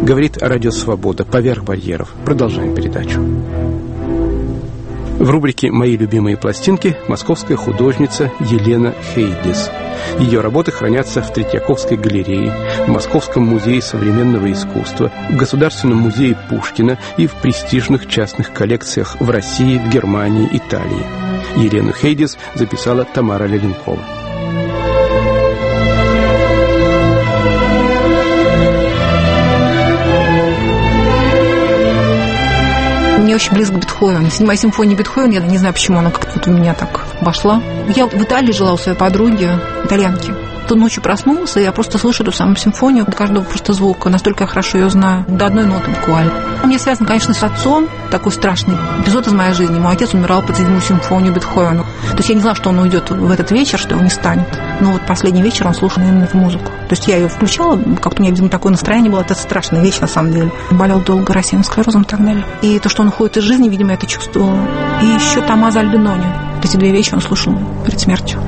Говорит Радио Свобода. Поверх барьеров. Продолжаем передачу. В рубрике «Мои любимые пластинки» московская художница Елена Хейдис. Ее работы хранятся в Третьяковской галерее, в Московском музее современного искусства, в Государственном музее Пушкина и в престижных частных коллекциях в России, в Германии, Италии. Елену Хейдис записала Тамара Леленкова. Мне очень близко Бетховен. 7-я симфония Бетховена, я не знаю, почему она как-то вот у меня так вошла. Я в Италии жила у своей подруги, итальянки. То ночью проснулась, и я просто слышу эту самую симфонию, каждого просто звука, настолько я хорошо ее знаю, до одной ноты буквально. У меня связано, конечно, с отцом, такой страшный эпизод из моей жизни. Мой отец умирал под 7-ю симфонию Бетховена. То есть я не знала, что он уйдет в этот вечер, что его не станет. Но вот последний вечер он слушал именно эту музыку. То есть я ее включала, как-то у меня, видимо, такое настроение было, это страшная вещь, на самом деле. Болел долго рассеянным склерозом и так далее. И то, что он уходит из жизни, видимо, я это чувствовала. И еще Томмазо Альбинони. Эти 2 вещи он слушал перед смертью.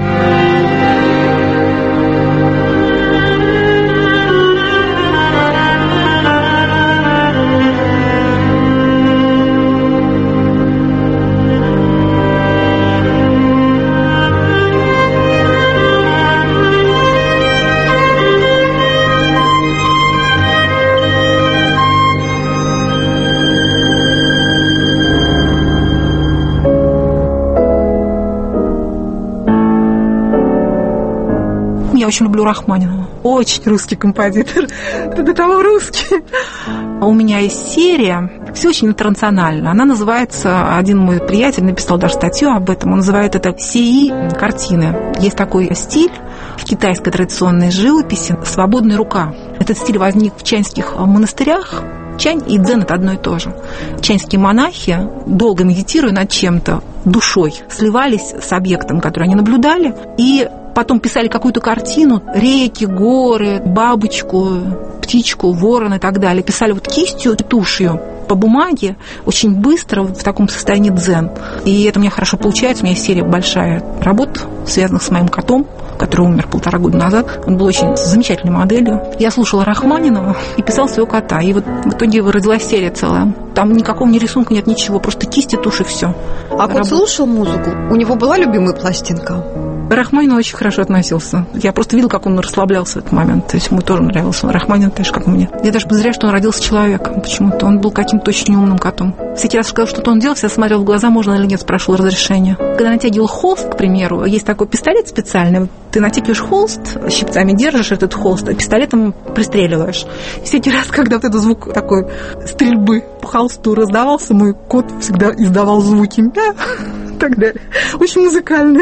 Я очень люблю Рахманинова. Очень русский композитор. Это до того русский. У меня есть серия, все очень интернационально. Она называется, один мой приятель написал даже статью об этом, он называет это «Сии картины». Есть такой стиль в китайской традиционной живописи «свободная рука». Этот стиль возник в чаньских монастырях. Чань и дзен – это одно и то же. Чаньские монахи, долго медитируя над чем-то, душой сливались с объектом, который они наблюдали, и потом писали какую-то картину, реки, горы, бабочку, птичку, ворон и так далее. Писали вот кистью, тушью по бумаге, очень быстро, в таком состоянии дзен. И это у меня хорошо получается. У меня есть серия большая работ, связанных с моим котом, который умер 1,5 года назад. Он был очень замечательной моделью. Я слушала Рахманинова и писала своего кота. И вот в итоге родилась серия целая. Там никакого ни рисунка нет, ничего. Просто кисти, тушь и все. А кот слушал музыку? У него была любимая пластинка? Рахманинов очень хорошо относился. Я просто видела, как он расслаблялся в этот момент. То есть ему тоже нравился Рахманинов, так же, как и мне. Я даже подозреваю, что он родился человеком. Почему-то он был каким-то очень умным котом. Всякий раз сказал, что-то он делал, всегда смотрел в глаза, можно или нет, спрашивал разрешения. Когда натягивал холст, к примеру, есть такой пистолет специальный. Ты натягиваешь холст, щипцами держишь этот холст, а пистолетом пристреливаешь. И всякий раз, когда вот этот звук такой стрельбы по холсту раздавался, мой кот всегда издавал звуки «мя» и так далее. Очень музыкальные.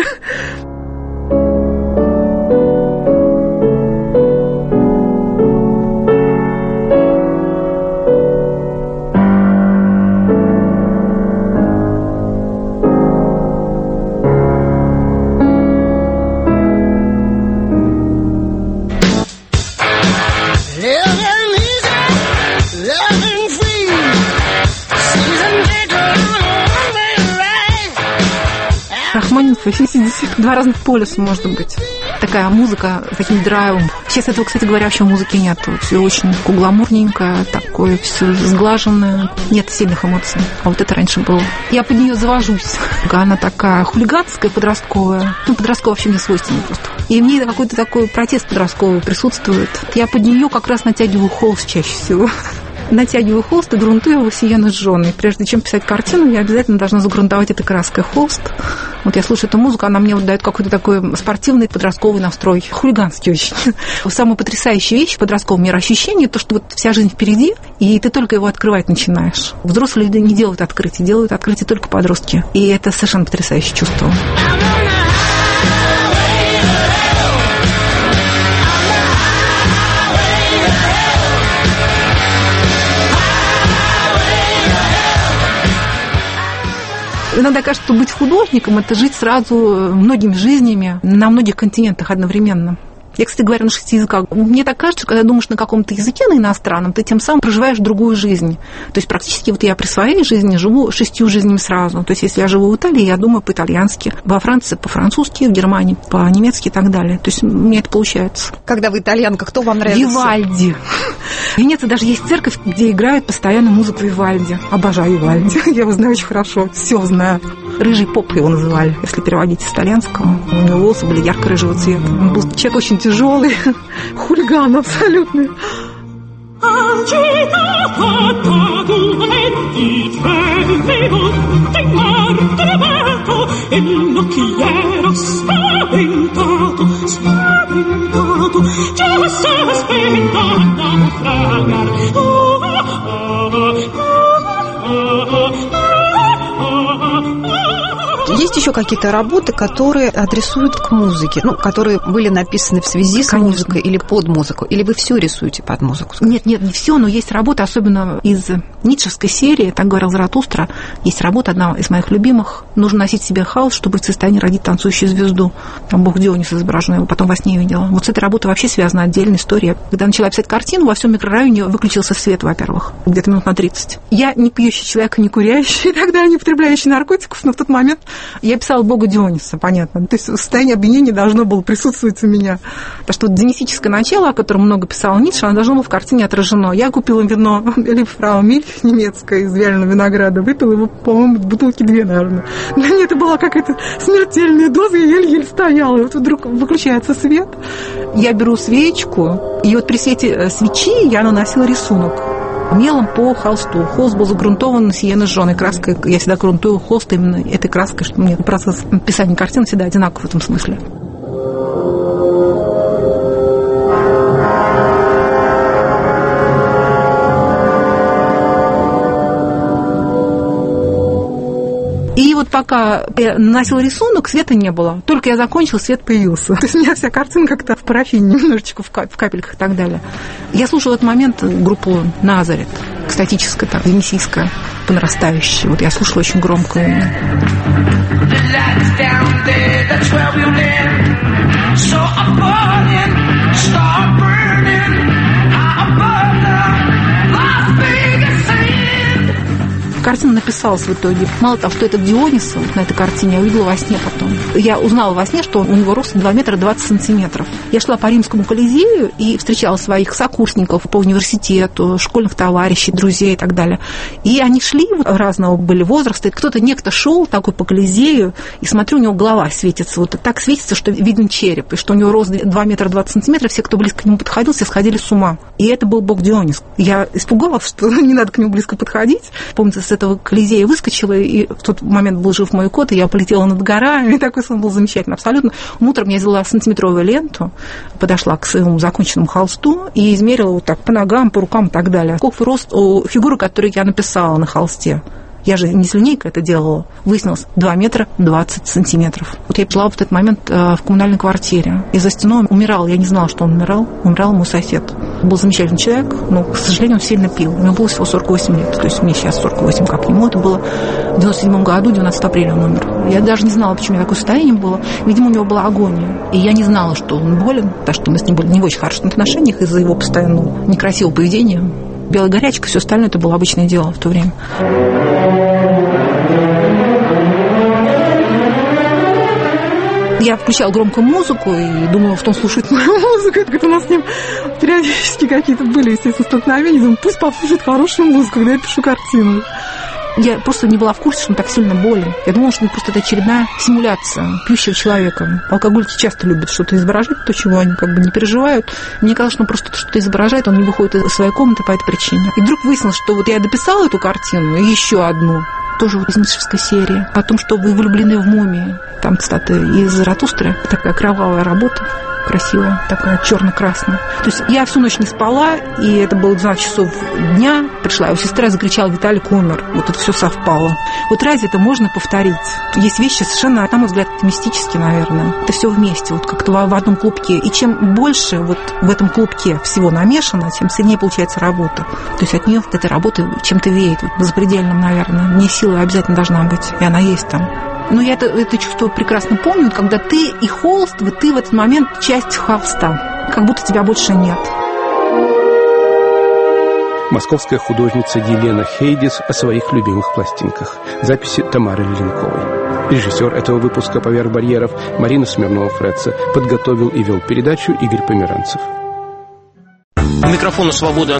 Рахманинов и AC/DC. 2 разных полюса, может быть. Такая музыка с таким драйвом. Сейчас этого, кстати говоря, вообще в музыке нет. Все очень гламурненькое, такое все сглаженное. Нет сильных эмоций. А вот это раньше было. Я под нее завожусь. Она такая хулиганская, подростковая. Ну, подростковая вообще мне свойственна просто. И в ней какой-то такой протест подростковый присутствует. Я под нее как раз натягиваю холст чаще всего. Натягиваю холст и грунтую его сияно сжёный. Прежде чем писать картину, я обязательно должна загрунтовать этой краской холст. Вот я слушаю эту музыку, она мне вот дает какой-то такой спортивный подростковый настрой. Хулиганский очень. Самая потрясающая вещь в подростковом мироощущении, то, что вот вся жизнь впереди, и ты только его открывать начинаешь. Взрослые люди не делают открытия только подростки. И это совершенно потрясающее чувство. Иногда кажется, что быть художником – это жить сразу многими жизнями на многих континентах одновременно. Я, кстати говоря, на 6 языках. Мне так кажется, когда думаешь на каком-то языке, на иностранном, ты тем самым проживаешь другую жизнь. То есть практически вот я при своей жизни живу 6 жизнями сразу. То есть если я живу в Италии, я думаю по-итальянски, во Франции по-французски, в Германии по-немецки и так далее. То есть у меня это получается. Когда вы итальянка, кто вам нравится? Вивальди. В Венеции даже есть церковь, где играют постоянно музыку Вивальди. Обожаю Вивальди. Я его знаю очень хорошо. Все знаю. Рыжий поп его называли, если переводить с итальянского. У него волосы были ярко-рыжего цвета. Он был человек очень тяжелый, хулиган абсолютный. Есть еще какие-то работы, которые адресуют к музыке, ну, которые были написаны в связи с музыкой или под музыку? Или вы все рисуете под музыку? Нет, не все, но есть работа, особенно из ницшевской серии, так говорил Заратустра, есть работа, одна из моих любимых. Нужно носить в себе хаос, чтобы быть в состоянии родить танцующую звезду. Там бог Дионис изображен, я его потом во сне видела. Вот с этой работой вообще связана отдельная история. Когда начала писать картину, во всем микрорайоне выключился свет, во-первых, где-то минут на 30. Я не пьющий человек, не курящий и так далее, не употребляющий наркотиков, но в тот момент я писала бога Диониса, понятно. То есть состояние обвинения должно было присутствовать у меня. Потому что вот дионисическое начало, о котором много писал Ницше, оно должно было в картине отражено. Я купила вино Либфрау Мильх немецкое из вяленого винограда, выпила его, по-моему, бутылки 2, наверное. Для меня это была какая-то смертельная доза, я еле-еле стояла. И вот вдруг выключается свет, я беру свечку, и вот при свете свечи я наносила рисунок мелом по холсту. Холст был загрунтован сиено-жженой краской. Я всегда грунтую холст именно этой краской, что мне процесс писания картин всегда одинаков в этом смысле. И вот пока я наносила рисунок, света не было. Только я закончила, свет появился. То есть у меня вся картина как-то в парафине, немножечко в капельках и так далее. Я слушала в этот момент группу «Назарет», экстатическая, так, венесийская, по нарастающей. Вот я слушала очень громко. Картина написалась в итоге. Мало того, что это Дионис, вот на этой картине, я увидела во сне потом. Я узнала во сне, что у него рост 2 метра 20 сантиметров. Я шла по Римскому Колизею и встречала своих сокурсников по университету, школьных товарищей, друзей и так далее. И они шли, разного были возраста. Некто шел такой по Колизею, и смотрю, у него голова светится. Вот так светится, что виден череп, и что у него рост 2 метра 20 сантиметров. Все, кто близко к нему подходил, все сходили с ума. И это был бог Дионис. Я испугалась, что не надо к нему близко подходить. Помните, с этого Колизея выскочила, и в тот момент был жив мой кот, и я полетела над горами, и такой сон был замечательный, абсолютно. Утром я взяла сантиметровую ленту, подошла к своему законченному холсту и измерила вот так по ногам, по рукам и так далее. Каков рост у фигуры, которую я написала на холсте. Я же не с линейкой это делала. Выяснилось 2 метра 20 сантиметров. Вот я жила в этот момент в коммунальной квартире. И за стеной умирал. Я не знала, что он умирал. Умирал мой сосед. Он был замечательный человек, но, к сожалению, он сильно пил. У него было всего 48 лет. То есть мне сейчас 48, как ему. Это было в 97 году, 12 апреля он умер. Я даже не знала, почему у меня такое состояние было. Видимо, у него была агония. И я не знала, что он болен, потому что мы с ним были не в очень хороших отношениях из-за его постоянного некрасивого поведения. Белая горячка, все остальное, это было обычное дело в то время. Я включала громкую музыку и думала, что он слушает мою музыку. Это у нас с ним периодически какие-то были, естественно, столкновения. Думаю, пусть послушает хорошую музыку, когда я пишу картину. Я просто не была в курсе, что он так сильно болен. Я думала, что просто это очередная симуляция пьющего человека. Алкоголики часто любят что-то изображать, то, чего они как бы не переживают. Мне казалось, что он просто что-то изображает, он не выходит из своей комнаты по этой причине. И вдруг выяснилось, что вот я дописала эту картину, и еще одну, тоже из ницшевской серии, о том, что вы влюблены в мумию. Там, кстати, из Заратустры, такая кровавая работа. Красивая, такая черно-красная. То есть я всю ночь не спала, и это было 12 часов дня. Пришла его сестра, закричала: Виталик умер. Вот это все совпало. Вот разве это можно повторить? Есть вещи совершенно, на мой взгляд, мистические, наверное. Это все вместе, вот как-то в одном клубке. И чем больше вот в этом клубке всего намешано, тем сильнее получается работа. То есть от нее, от этой работы, чем-то веет. Вот, запредельным, наверное. Мне сила обязательно должна быть, и она есть там. Но я это чувство прекрасно помню, когда ты и холст, ты в этот момент часть холста, как будто тебя больше нет. Московская художница Елена Хейдис о своих любимых пластинках. Записи Тамары Леденковой. Режиссер этого выпуска «Поверх барьеров» Марина Смирнова-Фредца. Подготовил и вел передачу Игорь Померанцев. У микрофона «Свобода»